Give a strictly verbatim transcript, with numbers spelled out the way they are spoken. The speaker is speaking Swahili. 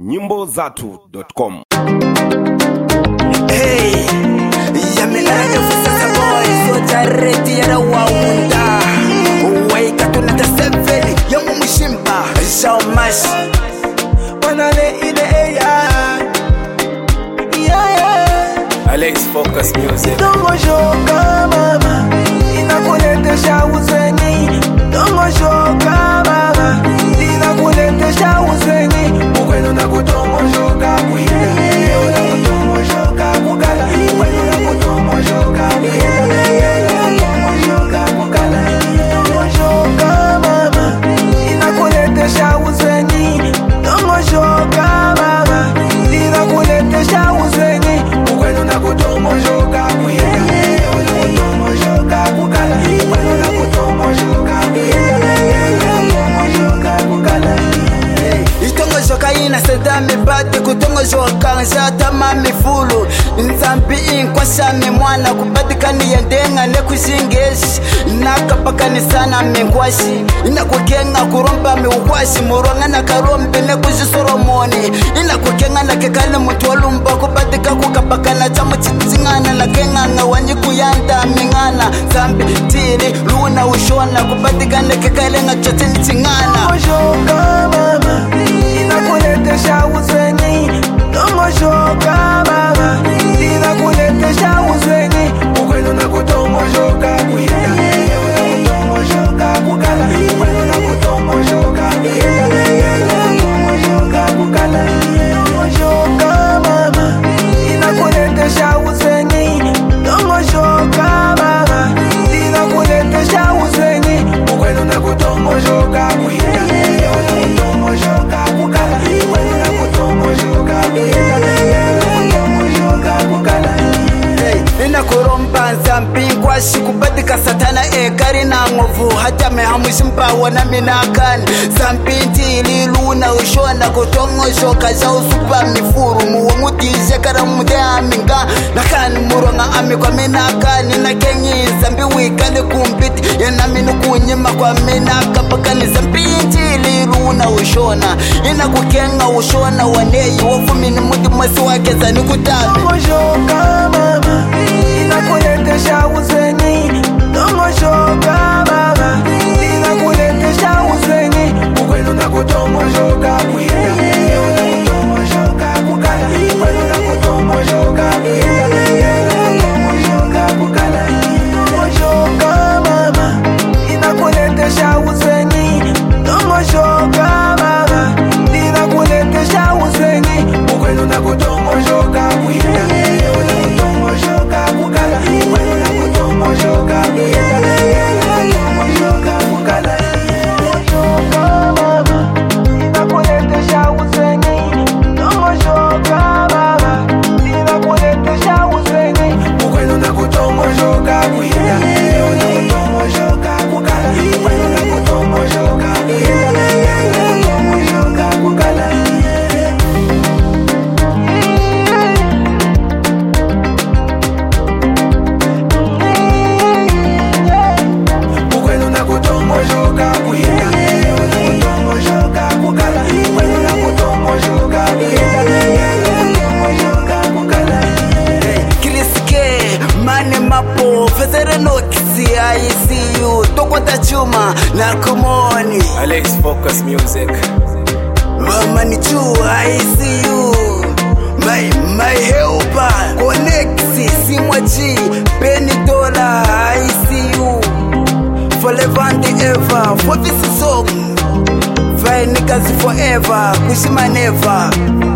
nyimbo zatu dot com. Hey, yamela efusasa boy, so jareti yara waunda. Uwaika tunata seveli, yamu mshimba, shao mash. Wanale ile eya, yeah yeah. Alex Focus Music. Dongo shoka mama, inakuletesha uzeni. Dongo shoka mama, inakuletesha uzeni. Ukwenu na kutomo shoka kuhida, na kutomo shoka kukala. Ukwenu na kutomo shoka kuhida, na kutomo shoka kukala. Dongo shoka mama, inakuletesha uzeni. Dongo shoka mama, inakuletesha uzeni. Ukwenu na kutomo shoka kuhida, na kutomo shoka kukala. Ukwenu na kutomo shoka kuhida, na kutomo shoka kukala. Itongo shoka ina sedame bate kutongo shoka nshata mami fulu. Nzambi inkwasha mi mwana kupatikani ya ndenga ne kushingeshi. Nakapakani sana mingwashi. Ina kukenga kuromba mi ukwashi. Muronga na karombe ne kujisoromoni. Ina kukenga na kekane mtuolumba kupatika kukapakana chamu chitingana. Na kenga nga wanyi kuyanda mingana. Zambi tiri luna ushona kupatikane kekale nga chotini tingana. Shoka mama, inakuletesha uzeni. Dongo shoka mama, inakuletesha uzeni. Ukwenu na kutomo shoka kuhida, na kutomo shoka kukala. Ukwenu na kutomo shoka kuhida, na kutomo shoka kukala. Dongo shoka mama, inakuletesha uzeni. Dongo shoka mama, inakuletesha uzeni. Ukwenu na kutomo shoka kuhida, na kutomo shoka kukala. Ukwenu na kutomo shoka kuhida, na kutomo shoka kukala. Ina kuromba nzambi nkwashi kupatika satana ekari na ngovu. Hata mehamushimpa wana minakani. Zambi ntili luna ushona kutongo shoka ja usupa mifuru. Muwa mutije kara mude aminga. Nakani muronga ami kwa minakani. Na kenyi zambi wikali kumpiti. Yana minu kunyima kwa minaka. Pakani zambi ntili luna ushona. Ina kukenga ushona waneyi. Wafu mini muti mwasi wake zani kutabi. Dongo shoka mama, inakuletesha uzeni. Dongo shoka mama, inakuletesha uzeni. Ukwenu na kutomo shoka kuhida, na kutomo shoka kukala. Ukwenu na kutomo shoka kuhida, na kutomo shoka kukala. Dongo shoka mama, inakuletesha uzeni. Dongo shoka mama, inakuletesha uzeni. Ukwenu na kutomo shoka kuhida, na kutomo shoka kukala. Ukwenu na kutomo shoka kuhida, na kutomo shoka kukala. Dongo shoka mama, inakuletesha uzeni. Dongo shoka mama, inakuletesha uzeni. Ukwenu na kutomo shoka kuhida, na kutomo shoka kukala. Ukwenu na kutomo shoka kuhida, na kutomo shoka kukala. Ukwenu na kutomo shoka kuhida, na kutomo shoka kukala. Ukwenu na kutomo shoka kuhida, na kutomo shoka kukala. Kriske mane mapo fezere no kisi I see you. Tokota chuma na kumoni. Alex Focus Music. Mama ni true, I see you. My, my helper. Konexi, simwachi. Penny dollar, I see you. Forever and ever. For this song. Five niggas forever. Kushima never.